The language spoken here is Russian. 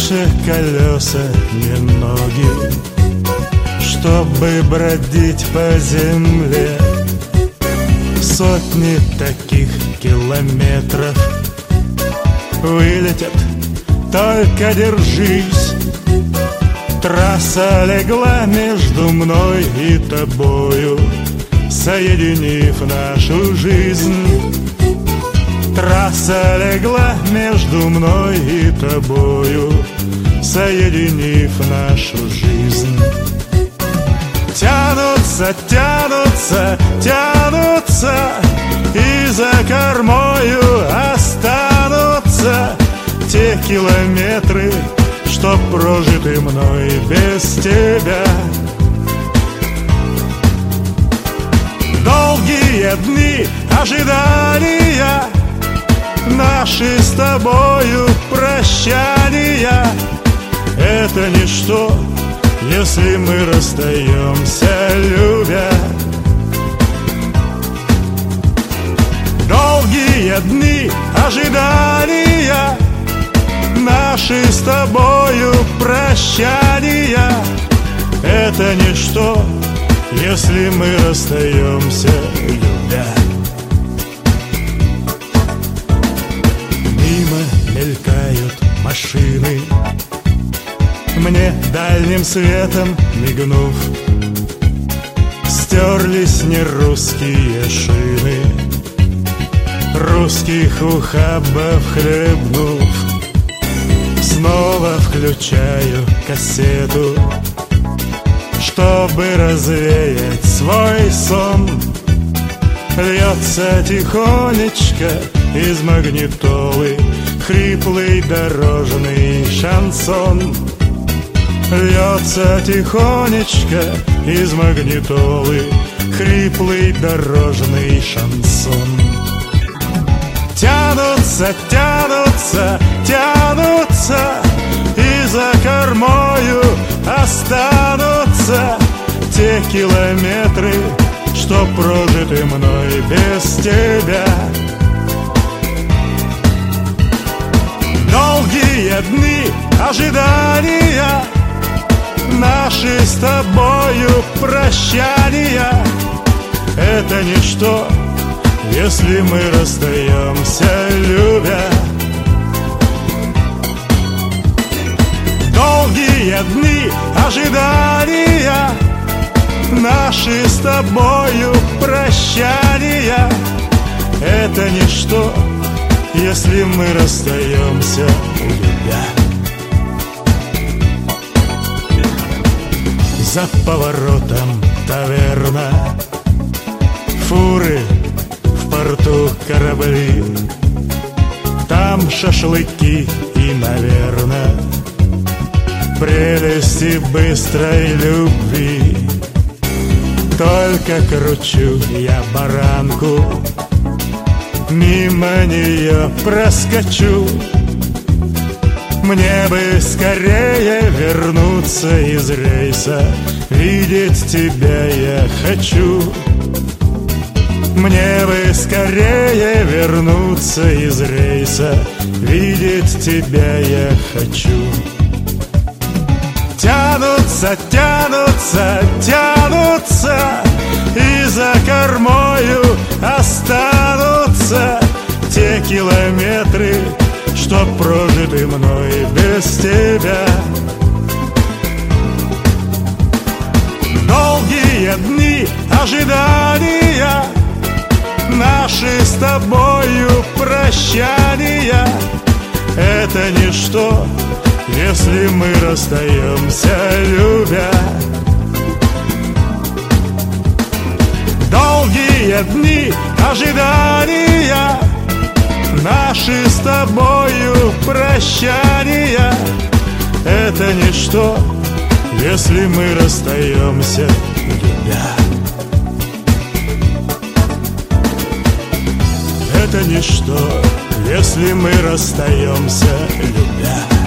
Наши колеса не ноги, чтобы бродить по земле. Сотни таких километров вылетят, только держись. Трасса легла между мной и тобою, соединив нашу жизнь. Трасса легла между мной и тобою, соединив нашу жизнь. Тянутся, тянутся, тянутся, и за кормою останутся те километры, что прожиты мной без тебя. Долгие дни ожидания, наши с тобою прощания — это ничто, если мы расстаемся, любя. Долгие дни ожидания, наши с тобою прощания — это ничто, если мы расстаемся, любя. Мимо мелькают машины, мне дальним светом мигнув, стерлись нерусские шины, русских ухабов хлебнув. Снова включаю кассету, чтобы развеять свой сон. Льется тихонечко из магнитолы хриплый дорожный шансон. Льется тихонечко из магнитолы хриплый дорожный шансон. Тянутся, тянутся, тянутся, и за кормою останутся те километры, что прожиты мной без тебя. Долгие дни ожидания, наши с тобою прощания — это ничто, если мы расстаемся, любя. Долгие дни ожидания, наши с тобою прощания — это ничто, если мы расстаемся, любя. За поворотом таверна, фуры в порту корабли, там шашлыки и, наверно, прелести быстрой любви. Только кручу я баранку, мимо нее проскочу. Мне бы скорее вернуться из рейса, видеть тебя я хочу. Мне бы скорее вернуться из рейса, видеть тебя я хочу. Тянутся, тянутся, тянутся, и за кормою останутся те километры, что прожиты мной без тебя. Долгие дни ожидания, наши с тобою прощания — это ничто, если мы расстаемся, любя. Долгие дни ожидания, наши с тобою прощания — это ничто, если мы расстаемся, любя. Это ничто, если мы расстаемся, любя.